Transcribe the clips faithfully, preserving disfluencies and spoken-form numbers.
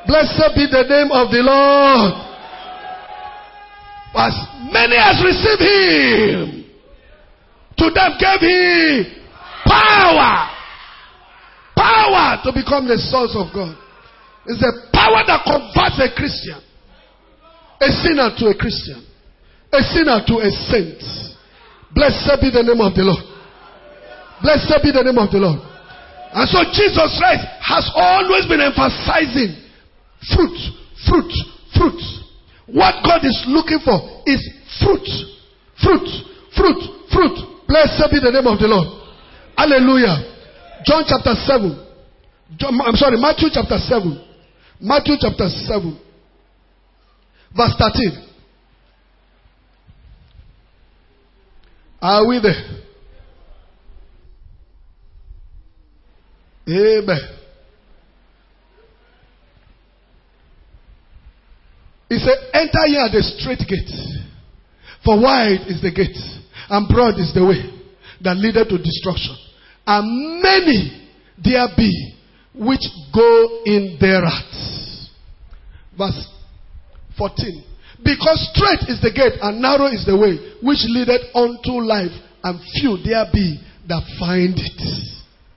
Blessed be the name of the Lord. As many as received him, to them gave he power. Power to become the sons of God. It's the power that converts a Christian, a sinner to a Christian, a sinner to a saint. Blessed be the name of the Lord. Blessed be the name of the Lord. And so Jesus Christ has always been emphasizing fruit, fruit, fruit. What God is looking for is fruit, fruit, fruit, fruit. Blessed be the name of the Lord. Hallelujah. John chapter seven. John, I'm sorry, Matthew chapter seven. Matthew chapter seven. Verse thirteen. Are we there? Amen. He said, enter ye at the straight gate. For wide is the gate, and broad is the way that leadeth to destruction. And many there be which go in thereat. Verse fourteen. Because straight is the gate, and narrow is the way which leadeth unto life, and few there be that find it.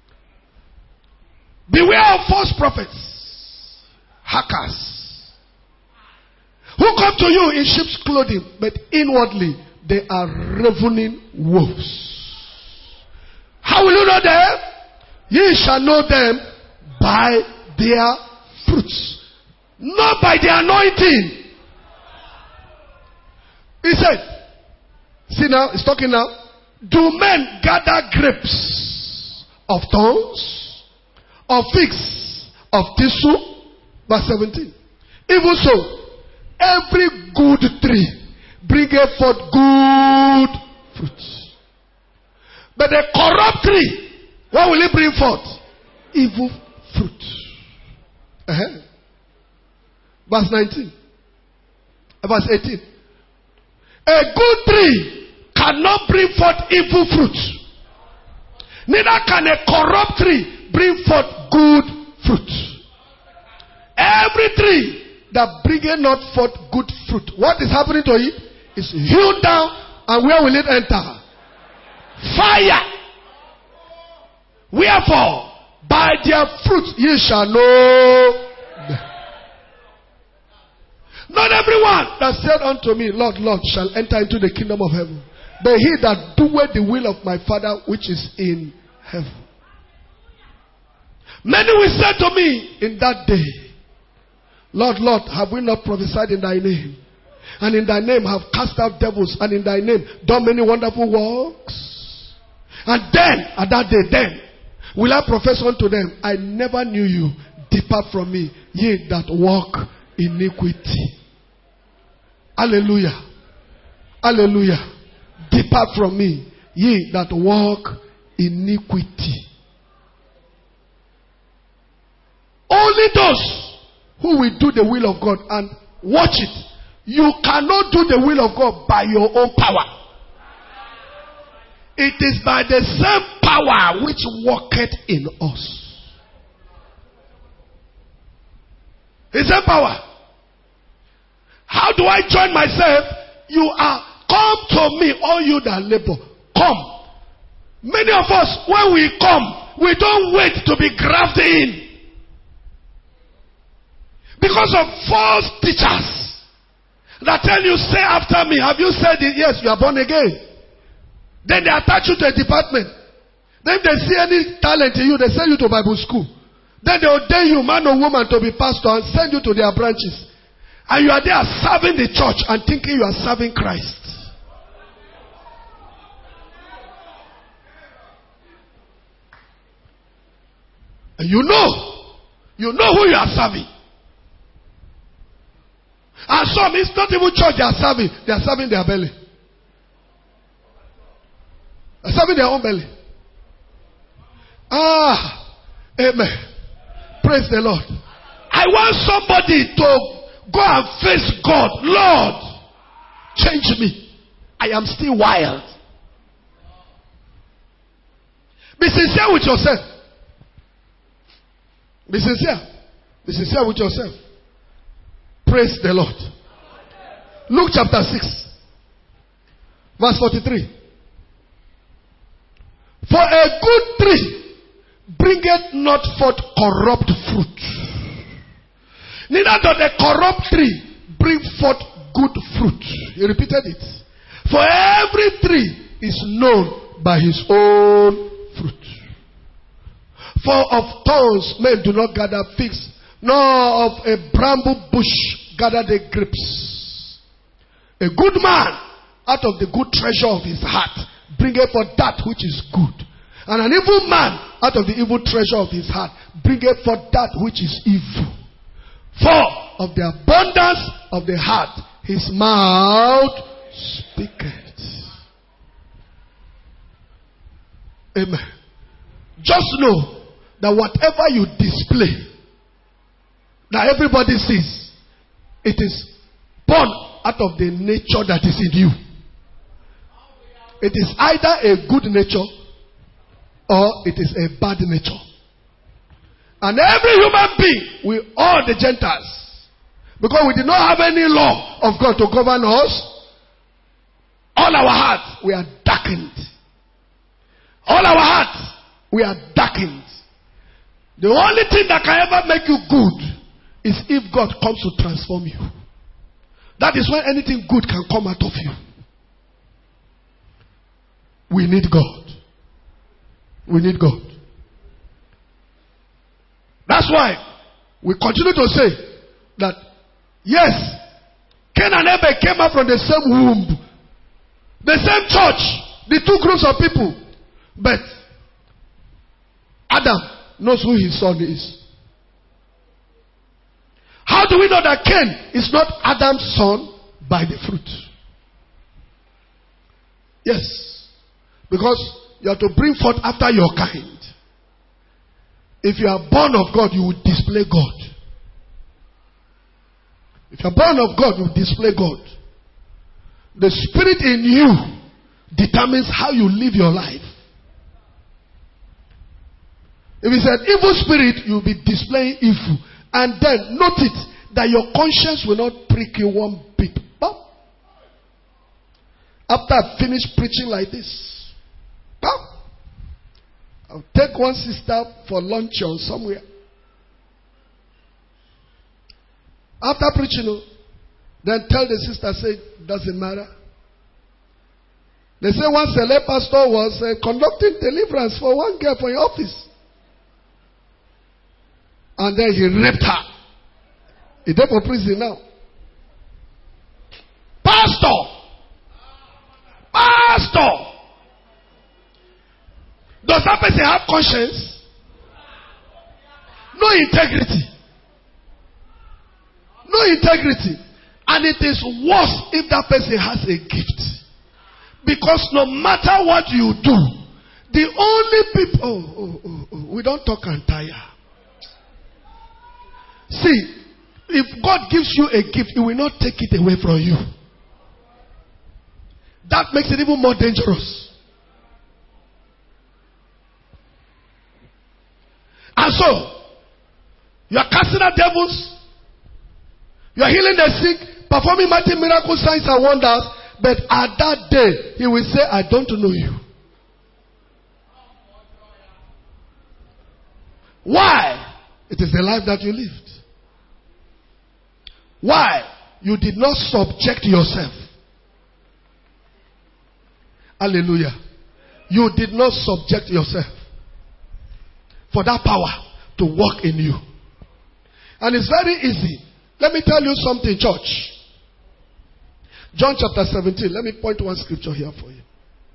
Beware of false prophets, hackers, who come to you in sheep's clothing, but inwardly they are ravening wolves. How will you know them? Ye shall know them by their fruits, not by their anointing. He said, see now, he's talking now. Do men gather grapes of thorns, of figs, of thistle? Verse seventeen. Even so, every good tree bringeth forth good fruit. But the corrupt tree, what will it bring forth? Evil fruit. Uh-huh. Verse nineteen. Verse eighteen. A good tree cannot bring forth evil fruit. Neither can a corrupt tree bring forth good fruit. Every tree that bringeth not forth good fruit, what is happening to it? Is hewn down, and where will it enter? Fire. Wherefore, by their fruit ye shall know them. Not everyone that said unto me, Lord, Lord, shall enter into the kingdom of heaven, but he that doeth the will of my Father which is in heaven. Many will say to me in that day, Lord, Lord, have we not prophesied in thy name? And in thy name have cast out devils, and in thy name done many wonderful works? And then, at that day, then, will I profess unto them, I never knew you. Depart from me, ye that walk iniquity. Hallelujah. Hallelujah. Depart from me, ye that walk iniquity. Only those who will do the will of God and watch it. You cannot do the will of God by your own power. It is by the same power which worketh in us. The same power. How do I join myself? You are, come to me, all you that labor. Come. Many of us, when we come, we don't wait to be grafted in. Because of false teachers that tell you, say after me. Have you said it? Yes, you are born again. Then they attach you to a department. Then if they see any talent in you, they send you to Bible school. Then they ordain you, man or woman, to be pastor and send you to their branches. And you are there serving the church and thinking you are serving Christ. And you know, you know who you are serving. And some, it's not even church they are serving. They are serving their belly. They are serving their own belly. Ah, amen. Praise the Lord. I want somebody to go and face God. Lord, change me. I am still wild. Be sincere with yourself. Be sincere. Be sincere with yourself. Praise the Lord. Luke chapter six, verse forty-three. For a good tree bringeth not forth corrupt fruit, neither doth a corrupt tree bring forth good fruit. He repeated it. For every tree is known by his own fruit. For of thorns men do not gather figs, nor of a bramble bush gather the grapes. A good man out of the good treasure of his heart bringeth forth that which is good. And an evil man out of the evil treasure of his heart bringeth forth that which is evil. For of the abundance of the heart his mouth speaketh. Amen. Just know that whatever you display, that everybody sees, it is born out of the nature that is in you. It is either a good nature or it is a bad nature. And every human being, we all the Gentiles, because we did not have any law of God to govern us, all our hearts, we are darkened. All our hearts, we are darkened. The only thing that can ever make you good is if God comes to transform you. That is when anything good can come out of you. We need God. We need God. That's why we continue to say that, yes, Cain and Abel came out from the same womb, the same church, the two groups of people. But Adam knows who his son is. How do we know that Cain is not Adam's son? By the fruit. Yes. Because you have to bring forth after your kind. If you are born of God, you will display God. If you are born of God, you will display God. The spirit in you determines how you live your life. If it's an evil spirit, you'll be displaying evil. And then note it, that your conscience will not prick you one bit. Bam. After I finish preaching like this, bam, I'll take one sister for lunch or somewhere. After preaching, then tell the sister, say, doesn't matter. They say one celeb pastor was uh, conducting deliverance for one girl for your office. And then he raped her. He's there for prison now. Pastor! Pastor! Does that person have conscience? No integrity. No integrity. And it is worse if that person has a gift. Because no matter what you do, the only people... Oh, oh, oh, oh, we don't talk and tire. See, if God gives you a gift, He will not take it away from you. That makes it even more dangerous. And so, you are casting out devils, you are healing the sick, performing mighty miracles, signs and wonders, but at that day, He will say, I don't know you. Why? It is the life that you lived. Why? You did not subject yourself. Hallelujah. You did not subject yourself for that power to work in you. And it's very easy. Let me tell you something, church. John chapter seventeen. Let me point one scripture here for you.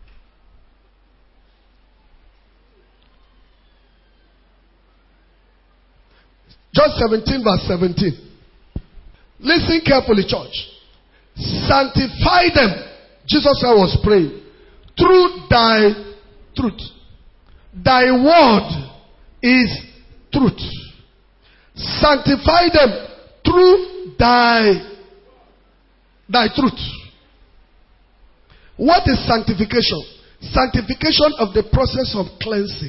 John seventeen verse seventeen. Listen carefully, church. Sanctify them. Jesus was praying. Through thy truth. Thy word is truth. Sanctify them through thy, thy truth. What is sanctification? Sanctification of the process of cleansing.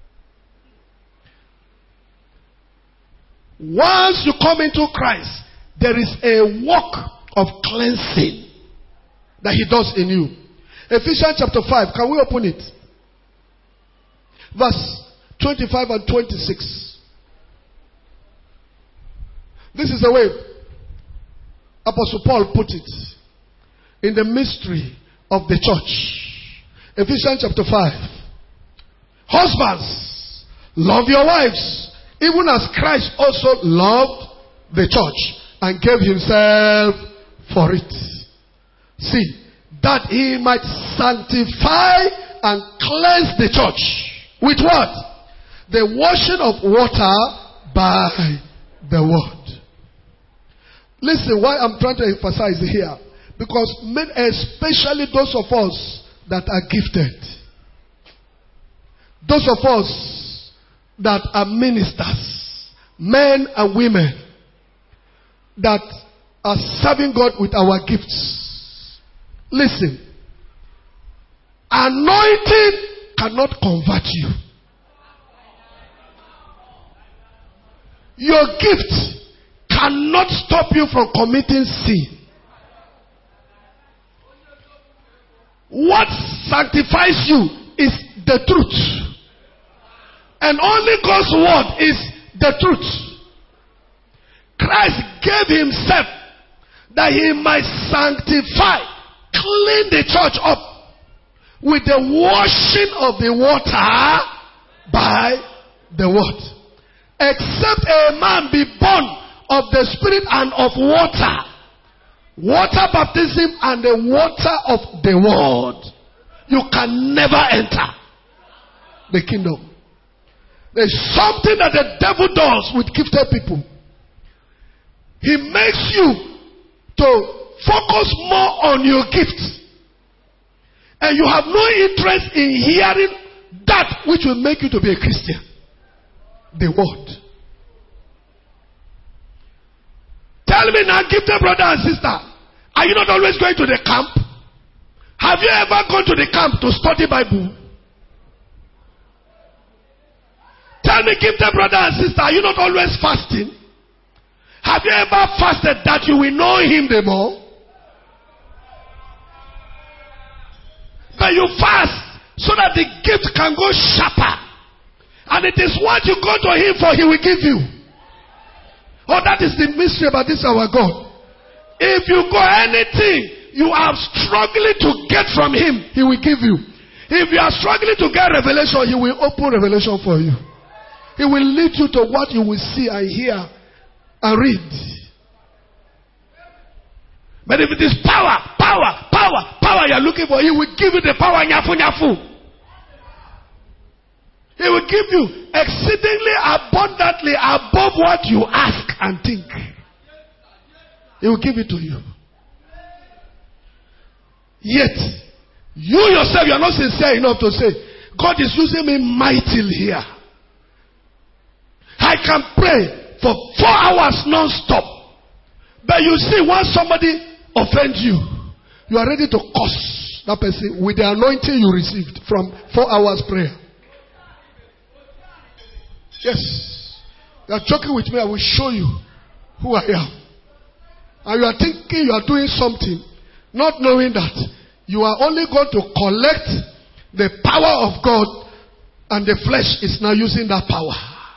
Once you come into Christ, there is a work of cleansing that he does in you. Ephesians chapter five. Can we open it? Verse twenty-five and twenty-six. This is the way Apostle Paul put it in the mystery of the church. Ephesians chapter five. Husbands, love your wives, even as Christ also loved the church and gave himself for it. See, that he might sanctify and cleanse the church. With what? The washing of water by the word. Listen, why I'm trying to emphasize here. Because men, especially those of us that are gifted. Those of us that are ministers. Men and women. That are serving God with our gifts. Listen. Anointing cannot convert you. Your gift cannot stop you from committing sin. What sanctifies you is the truth. And only God's word is the truth. Christ gave himself that he might sanctify, clean the church up with the washing of the water by the word. Except a man be born of the Spirit and of water. Water baptism and the water of the word. You can never enter the kingdom. There's something that the devil does with gifted people. He makes you to focus more on your gifts. And you have no interest in hearing that which will make you to be a Christian. The word. Tell me now, gifted brother and sister, are you not always going to the camp? Have you ever gone to the camp to study Bible? Tell me, gifted brother and sister, are you not always fasting? Have you ever fasted that you will know him the more? But you fast so that the gift can go sharper. And it is what you go to him for, he will give you. Oh, that is the mystery about this our God. If you go anything you are struggling to get from him, he will give you. If you are struggling to get revelation, he will open revelation for you. He will lead you to what you will see and hear and read. But if it is power, power, power, power you are looking for, he will give you the power. Nyafu, nyafu. He will give you exceedingly abundantly above what you ask and think. He will give it to you. Yet, you yourself, you are not sincere enough to say, God is using me mightily here. I can pray for four hours non-stop. But you see, once somebody offends you, you are ready to curse that person with the anointing you received from four hours prayer. Yes. You are joking with me, I will show you who I am. And you are thinking you are doing something, not knowing that you are only going to collect the power of God, and the flesh is now using that power.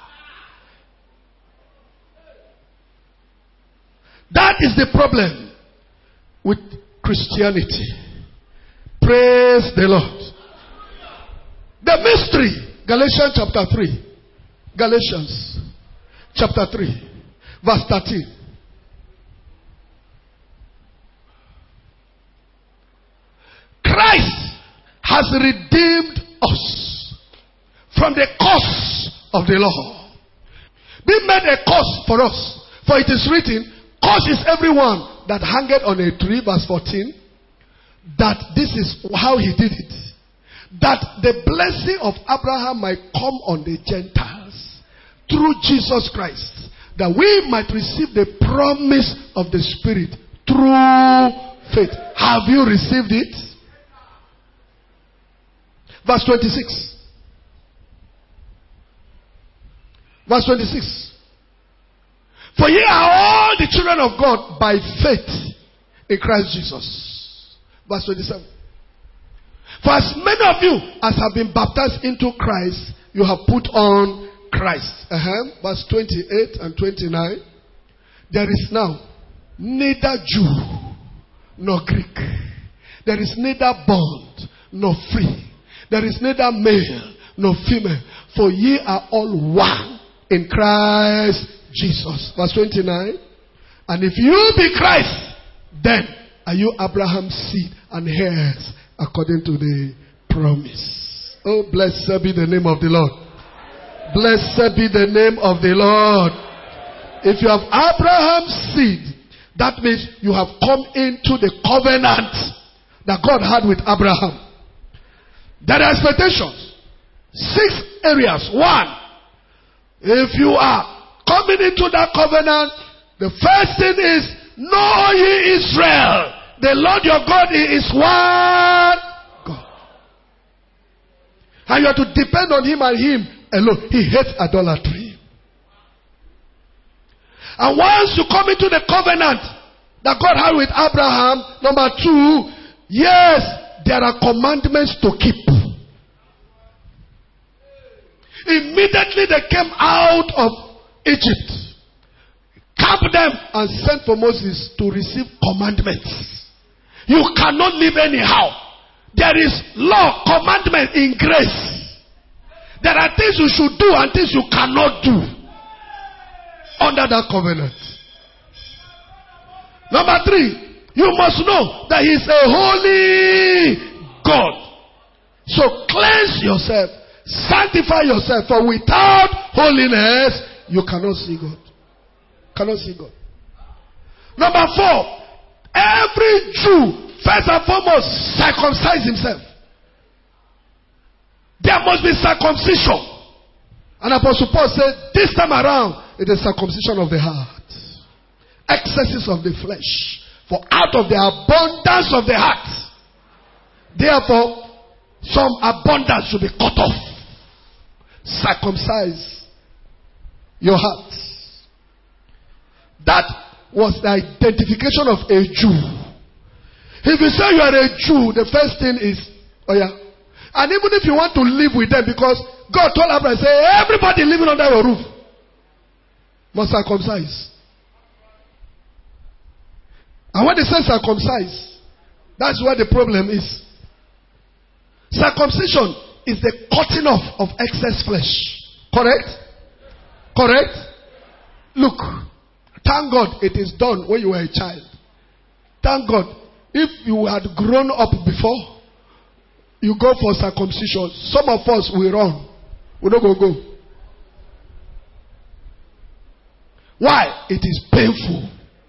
That is the problem with Christianity. Praise the Lord. The mystery, Galatians chapter three. Galatians chapter three, verse thirteen. Christ has redeemed us from the curse of the law. Being made a curse for us. For it is written, cursed is everyone that hangeth on a tree, verse fourteen. That this is how he did it. That the blessing of Abraham might come on the Gentiles through Jesus Christ. That we might receive the promise of the Spirit through faith. Have you received it? Verse twenty-six. Verse twenty-six. For ye are all the the children of God by faith in Christ Jesus. Verse twenty-seven. For as many of you as have been baptized into Christ, you have put on Christ. Uh-huh. Verse twenty-eight and twenty-nine. There is now neither Jew nor Greek. There is neither bond nor free. There is neither male nor female. For ye are all one in Christ Jesus. Verse twenty-nine. And if you be Christ, then are you Abraham's seed and heirs according to the promise. Oh, blessed be the name of the Lord. Blessed be the name of the Lord. If you have Abraham's seed, that means you have come into the covenant that God had with Abraham. There are expectations. Six areas. One, if you are coming into that covenant, the first thing is, know ye Israel, the Lord your God is one God. And you have to depend on Him and Him alone. He hates idolatry. And once you come into the covenant that God had with Abraham, number two, yes, there are commandments to keep. Immediately they came out of Egypt, camped them and sent for Moses to receive commandments. You cannot live anyhow. There is law, commandment in grace. There are things you should do and things you cannot do under that covenant. Number three, you must know that He is a holy God. So cleanse yourself, sanctify yourself, for without holiness you cannot see God. Cannot see God. Number four, every Jew first and foremost circumcise himself. There must be circumcision. And Apostle Paul said, this time around, it is circumcision of the heart, excesses of the flesh. For out of the abundance of the heart, therefore, some abundance should be cut off. Circumcise your heart. That was the identification of a Jew. If you say you are a Jew, the first thing is, oh yeah. And even if you want to live with them, because God told Abraham, say, everybody living under your roof must circumcise. And when they say circumcise, that's where the problem is. Circumcision is the cutting off of excess flesh. Correct? Correct? Look, thank God it is done when you were a child. Thank God. If you had grown up before, you go for circumcision. Some of us will run. We don't go go. Why? It is painful.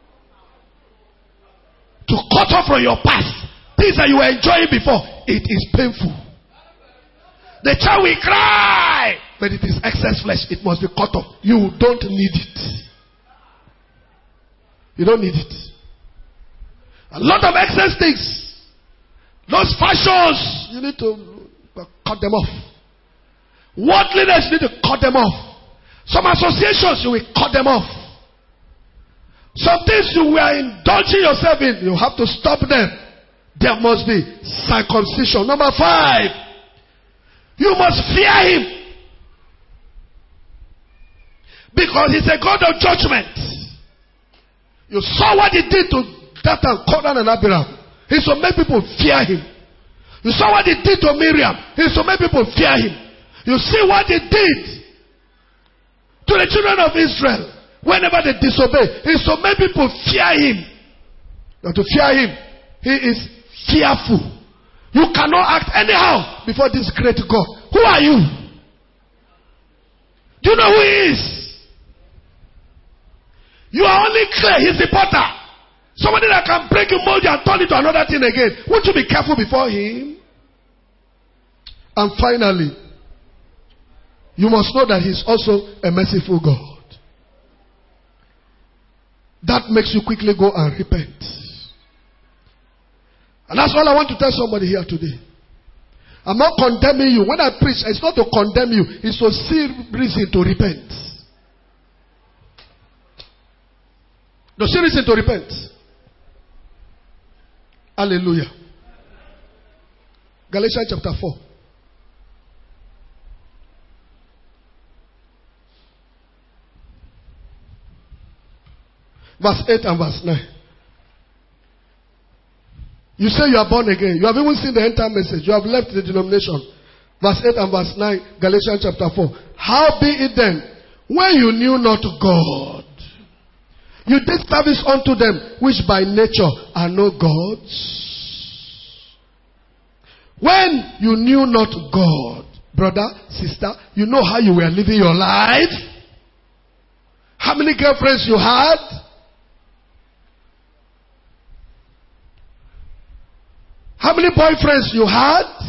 To cut off from your past things that you were enjoying before, it is painful. The child will cry, but it is excess flesh. It must be cut off. You don't need it. You don't need it. A lot of excess things, those fashions, you need to cut them off. Worldliness, you need to cut them off. Some associations, you will cut them off. Some things you were indulging yourself in, you have to stop them. There must be circumcision. Number five, you must fear Him. Because He's a God of judgment. You saw what He did to Dathan, Korah, and Abiram. He should make people fear Him. You saw what He did to Miriam. He should make people fear Him. You see what He did to the children of Israel. Whenever they disobey, He should make people fear Him. Now to fear Him, He is fearful. You cannot act anyhow before this great God. Who are you? Do you know who He is? You are only clay. He's the potter. Somebody that can break you, mold you, and turn it to another thing again. Won't you be careful before Him? And finally, you must know that He's also a merciful God. That makes you quickly go and repent. And that's all I want to tell somebody here today. I'm not condemning you. When I preach, it's not to condemn you. It's to see reason to repent. Does she reason to repent? Hallelujah. Galatians chapter four. Verse eight and verse nine. You say you are born again. You have even seen the entire message. You have left the denomination. Verse eight and verse nine, Galatians chapter four. How be it then, when you knew not God, you did service unto them which by nature are no gods? When you knew not God, brother, sister, you know how you were living your life? How many girlfriends you had? How many boyfriends you had?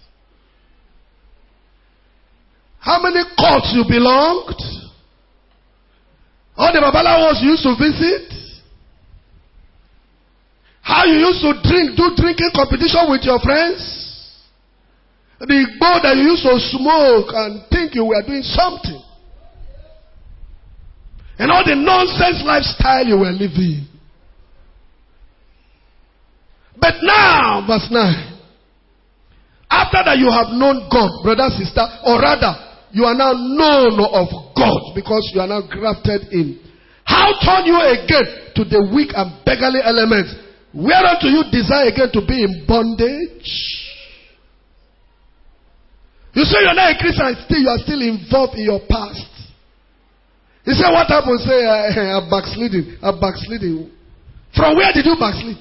How many courts you belonged? All the babalawos you used to visit? How you used to drink, do drinking competition with your friends? The bowl that you used to smoke and think you were doing something. And all the nonsense lifestyle you were living. But now, verse nine. After that you have known God, brother, sister, or rather, you are now known of God because you are now grafted in. How turn you again to the weak and beggarly elements? Whereunto you desire again to be in bondage? You say you're not a Christian, still you are still involved in your past. You say what happened? Say, I'm backsliding. I'm backsliding. From where did you backslid?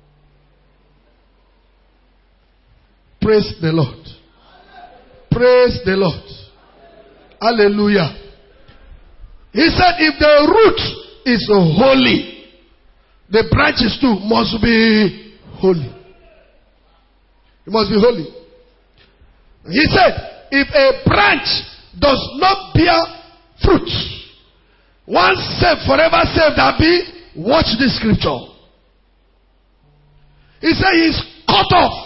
Praise the Lord. Praise the Lord. Hallelujah. He said if the root is holy, the branches too must be holy. It must be holy. He said if a branch does not bear fruit, once saved, forever saved, that be, watch this scripture. He said he is cut off.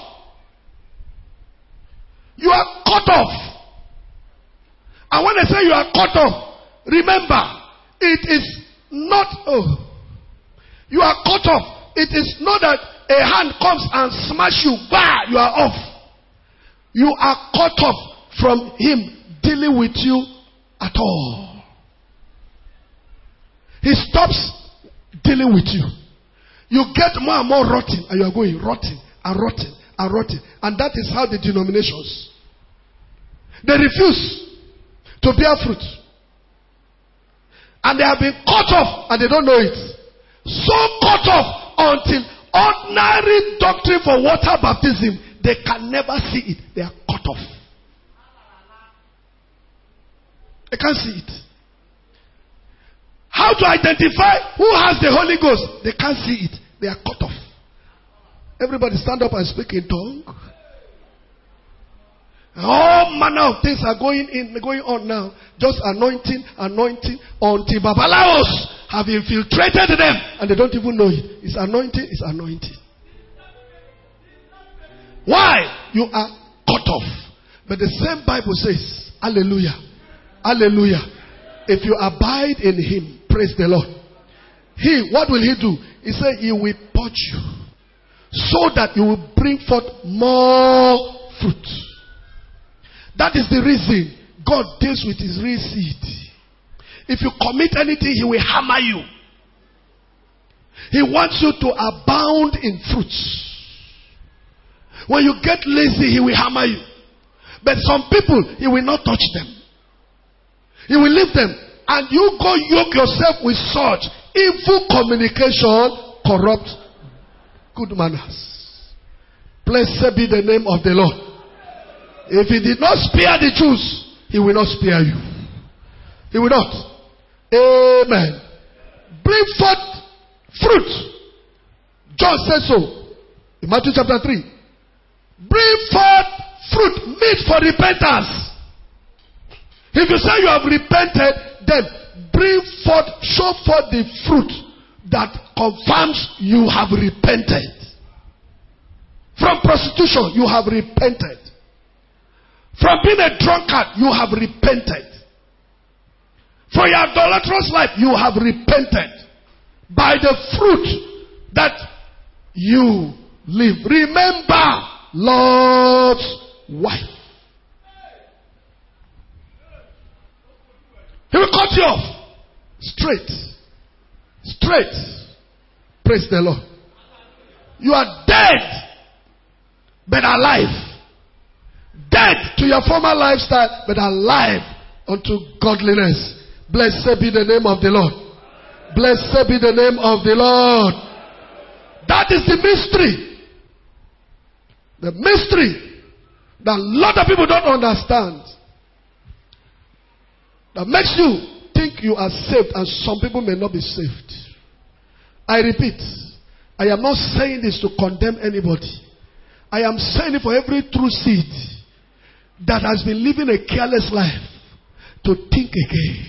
You are cut off. And when I say you are cut off, remember, it is not, oh, you are cut off. It is not that a hand comes and smash you, bah, you are off. You are cut off from him dealing with you at all. He stops dealing with you. You get more and more rotten, and you are going rotten and rotten and rotten. And that is how the denominations, they refuse to bear fruit. And they have been cut off and they don't know it. So cut off until ordinary doctrine for water baptism, they can never see it. They are cut off. They can't see it. How to identify who has the Holy Ghost? They can't see it. They are cut off. Everybody stand up and speak in tongue. All manner of things are going in, going on now. Just anointing, anointing, until babalawos have infiltrated them and they don't even know it. It's anointing, it's anointing. Why? You are cut off. But the same Bible says, hallelujah, hallelujah. If you abide in him, praise the Lord. He, what will he do? He said he will purge you so that you will bring forth more fruit. That is the reason God deals with his real seed. If you commit anything, he will hammer you. He wants you to abound in fruits. When you get lazy, he will hammer you. But some people, he will not touch them. He will leave them. And you go yoke yourself with such evil communication, corrupt good manners. Blessed be the name of the Lord. If he did not spare the Jews, he will not spare you. He will not. Amen. Bring forth fruit. John says so in Matthew chapter three. Bring forth fruit, meet for repentance. If you say you have repented, then bring forth, show forth the fruit that confirms you have repented. From prostitution, you have repented. From being a drunkard, you have repented. For your idolatrous life, you have repented. by the fruit that you live. Remember Lord's wife. He will cut you off. Straight. Straight. Praise the Lord. You are dead, but alive. Dead to your former lifestyle, but alive unto godliness. Blessed be the name of the Lord. Blessed be the name of the Lord. That is the mystery. The mystery that a lot of people don't understand. That makes you think you are saved and some people may not be saved. I repeat, I am not saying this to condemn anybody. I am saying it for every true seed that has been living a careless life to think again.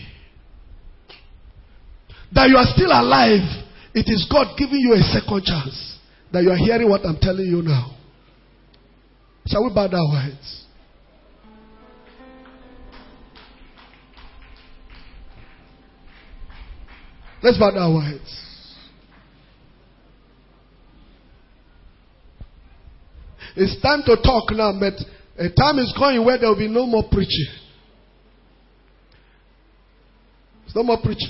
That you are still alive. It is God giving you a second chance. That you are hearing what I'm telling you now. Shall we bow our heads? Let's bow our heads. It's time to talk now, but a time is going where there will be no more preaching. There's no more preaching.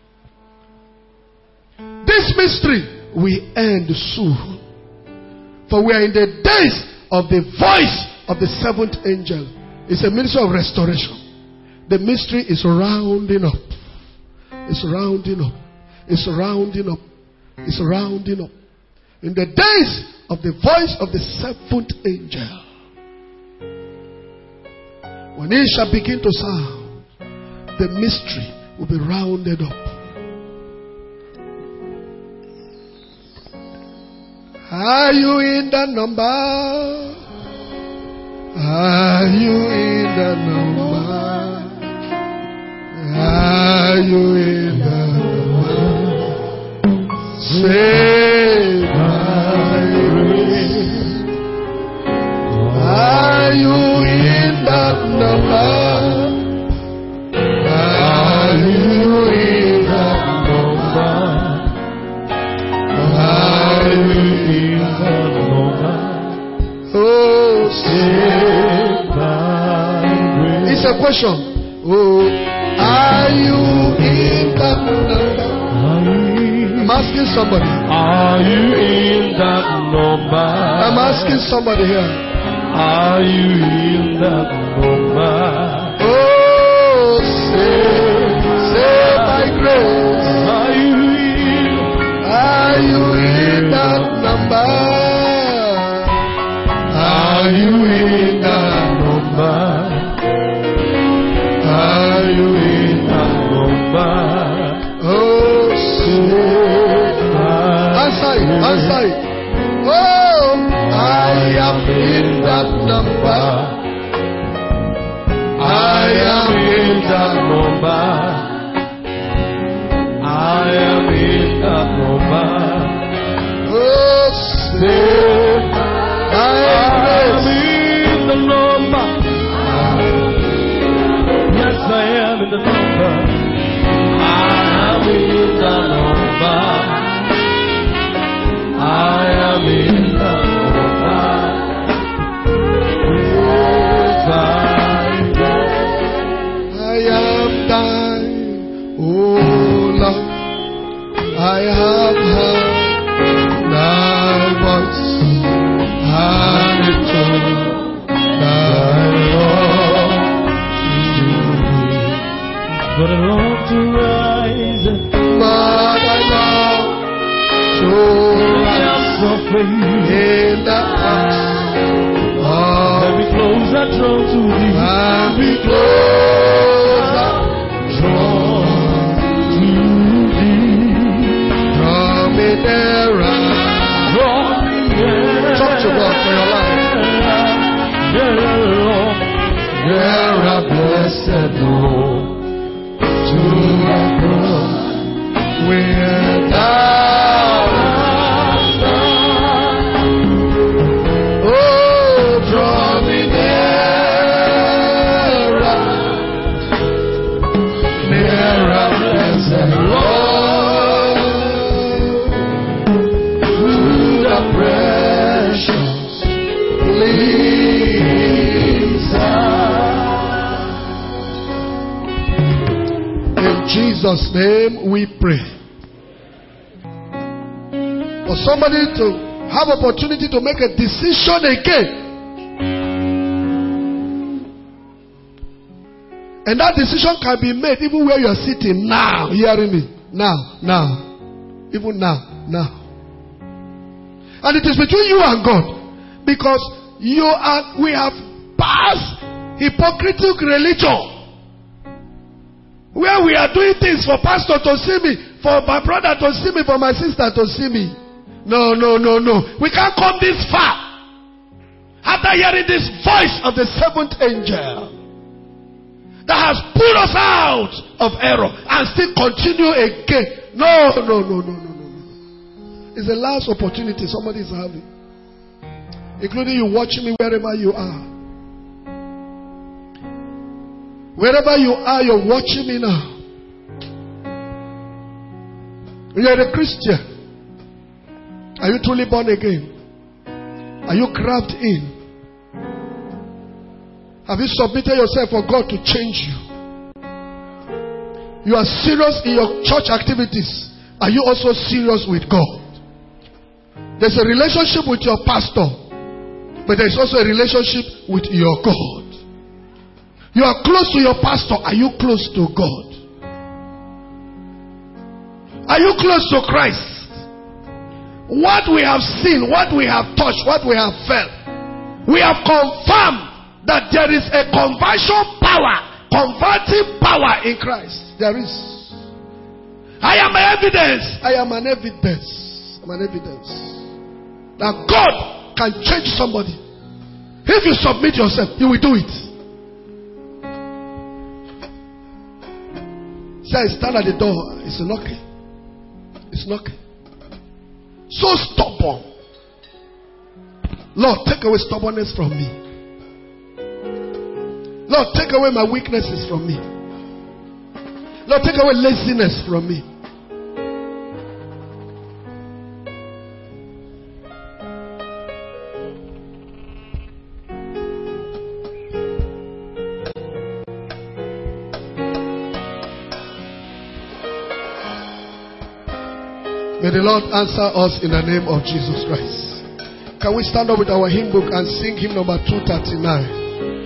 This mystery will end soon. For we are in the days of the voice of the seventh angel. It's a ministry of restoration. The mystery is rounding up. It's rounding up. It's rounding up. It's rounding up. In the days of the voice of the seventh angel, when it shall begin to sound, the mystery will be rounded up. Are you in the number? Are you in the number? Are you in the number? Save my grace. Are you in that number? Are you in that number? Are you in that number? Oh, save my grace. It's a question. Oh, are you in that number? I'm asking somebody. Are you in that number? I'm asking somebody here. Are you in that number? Oh, save, save my grace. Are you in? Are you in that number? Are you in that number? Are you in that number? Oh, save. Answer it, answer it. Oh, I am in that number. I am in that number. I am in that number. Oh, save. I am in the number. Yes, I am in the number. I am in the number. I am in the number. I am thine, oh Lord. I have heard thy voice, and it told thy love to me. But I long to rise, but I love to rise in the arms of and be closer, drawn to thee, and be closer, drawn to thee, draw me nearer. draw me nearer. Talk to God for your life. Nearer, Lord, nearer, blessed Lord, to the cross Where thou art thou. oh, draw me nearer. Jesus' name we pray. For somebody to have opportunity to make a decision again. And that decision can be made even where you are sitting now, hearing me. Now, now. Even now, now. And it is between you and God. Because you are, we have passed hypocritical religion. Where we are doing things for pastor to see me, for my brother to see me, for my sister to see me. No, no, no, no. We can't come this far. After hearing this voice of the seventh angel that has pulled us out of error and still continue again. No, no, no, no, no, no. It's the last opportunity somebody is having. Including you watching me wherever you are. Wherever you are, you're watching me now. You're a Christian. Are you truly born again? Are you grabbed in? Have you submitted yourself for God to change you? You are serious in your church activities. Are you also serious with God? There's a relationship with your pastor, but there's also a relationship with your God. You are close to your pastor. Are you close to God? Are you close to Christ? What we have seen, what we have touched, what we have felt, we have confirmed that there is a conversion power, converting power in Christ. There is. I am an evidence. I am an evidence. I'm an evidence that God can change somebody. If you submit yourself, you will do it. Say, stand at the door. It's knocking. It's knocking. So stubborn. Lord, take away stubbornness from me. Lord, take away my weaknesses from me. Lord, take away laziness from me. May the Lord answer us in the name of Jesus Christ. Can we stand up with our hymn book and sing hymn number two thirty-nine?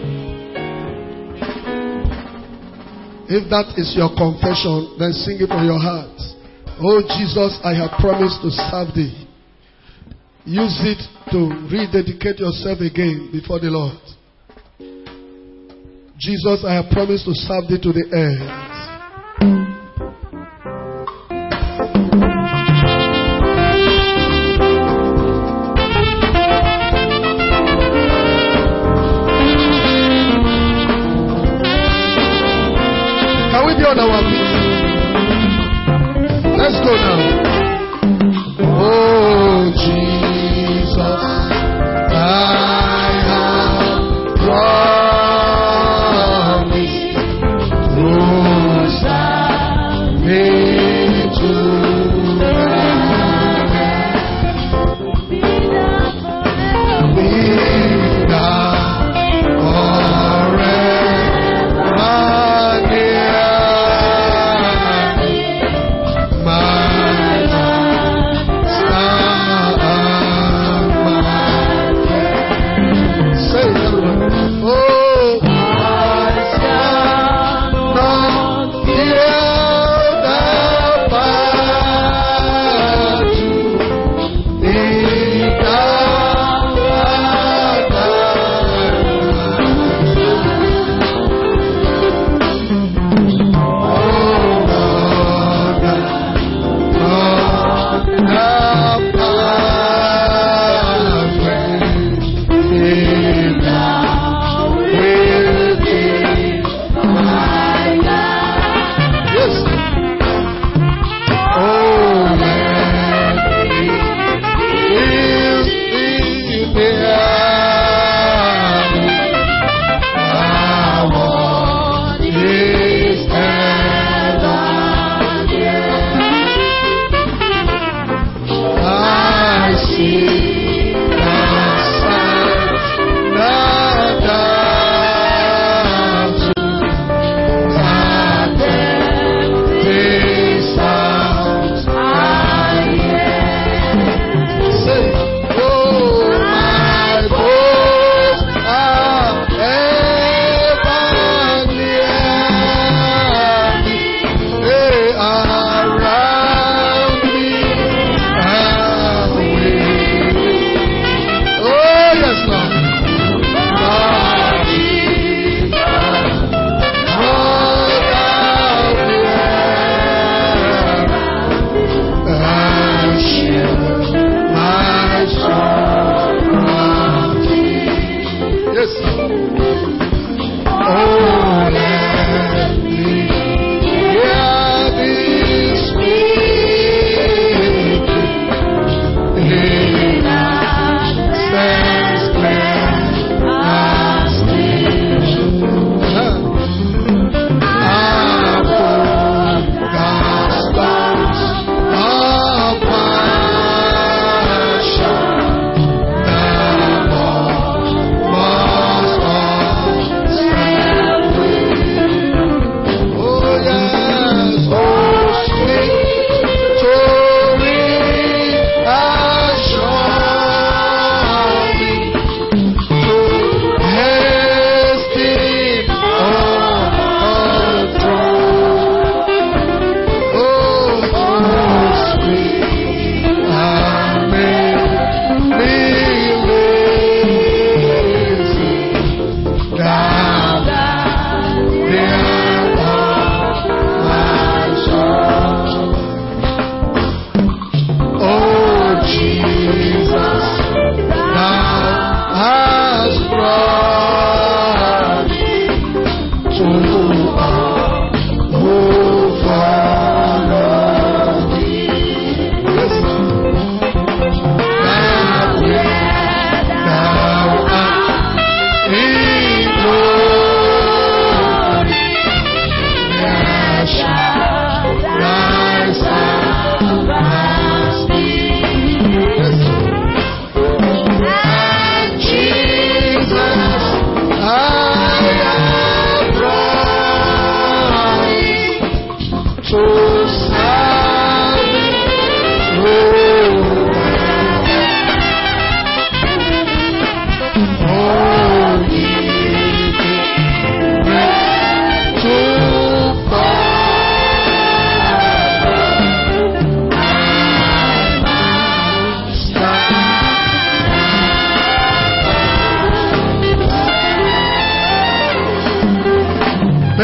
If that is your confession, then sing it from your heart. Oh Jesus, I have promised to serve thee. Use it to rededicate yourself again before the Lord. Jesus, I have promised to serve thee to the end. On our feet. Let's go now. Oh Jesus, I have promised to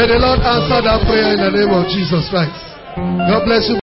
May the Lord answer that prayer in the name of Jesus Christ. God bless you.